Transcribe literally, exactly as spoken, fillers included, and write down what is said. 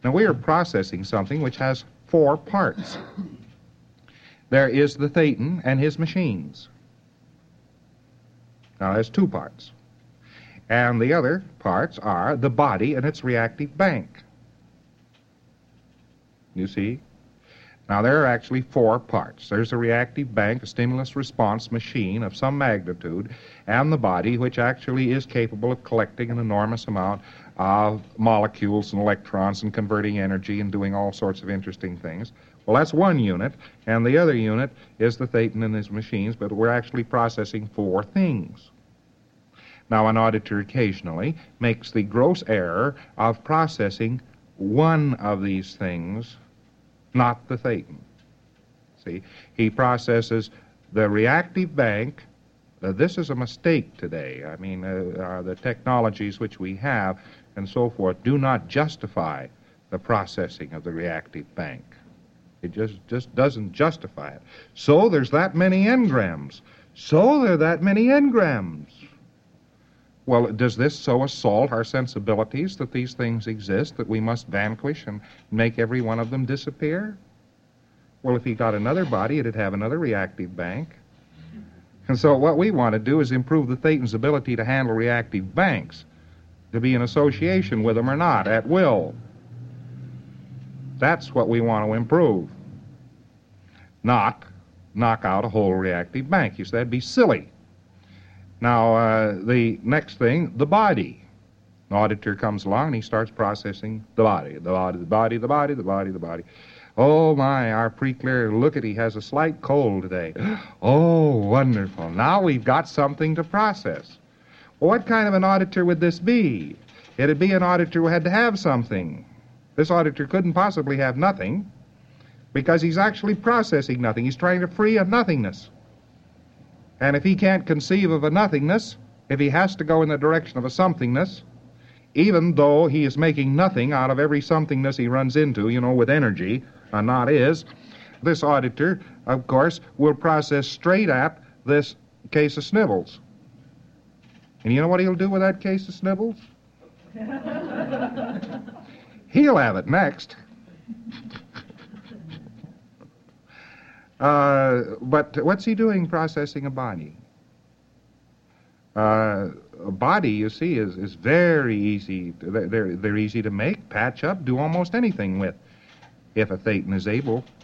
Now, we are processing something which has four parts. There is the Thetan and his machines. Now, there's two parts. And the other parts are the body and its reactive bank. You see? Now, there are actually four parts. There's a reactive bank, a stimulus response machine of some magnitude, and the body, which actually is capable of collecting an enormous amount of molecules and electrons and converting energy and doing all sorts of interesting things. Well, that's one unit, and the other unit is the Thetan and his machines, but we're actually processing four things. Now, an auditor occasionally makes the gross error of processing one of these things, not the Thetan. See, he processes the reactive bank. Uh, this is a mistake today. I mean, uh, uh, the technologies which we have and so forth do not justify the processing of the reactive bank. It just, just doesn't justify it. So there's that many engrams. So there are that many engrams. Well, does this so assault our sensibilities that these things exist, that we must vanquish and make every one of them disappear? Well, if he got another body, it'd have another reactive bank. And so what we want to do is improve the Thetan's ability to handle reactive banks, to be in association with them or not, at will. That's what we want to improve. Not knock out a whole reactive bank. You say that'd be silly. Now, uh, the next thing, the body. The auditor comes along and he starts processing the body, the body, the body, the body, the body, the body. Oh, my, our pre-clear, look at, he has a slight cold today. Oh, wonderful. Now we've got something to process. Well, what kind of an auditor would this be? It'd be an auditor who had to have something. This auditor couldn't possibly have nothing because he's actually processing nothing. He's trying to free a nothingness. And if he can't conceive of a nothingness, if he has to go in the direction of a somethingness, even though he is making nothing out of every somethingness he runs into, you know, with energy, and not is, this auditor, of course, will process straight at this case of Snivels. And you know what he'll do with that case of Snivels? He'll have it next. Uh, but what's he doing processing a body? Uh, a body, you see, is, is very easy. They're, they're easy to make, patch up, do almost anything with, if a Thetan is able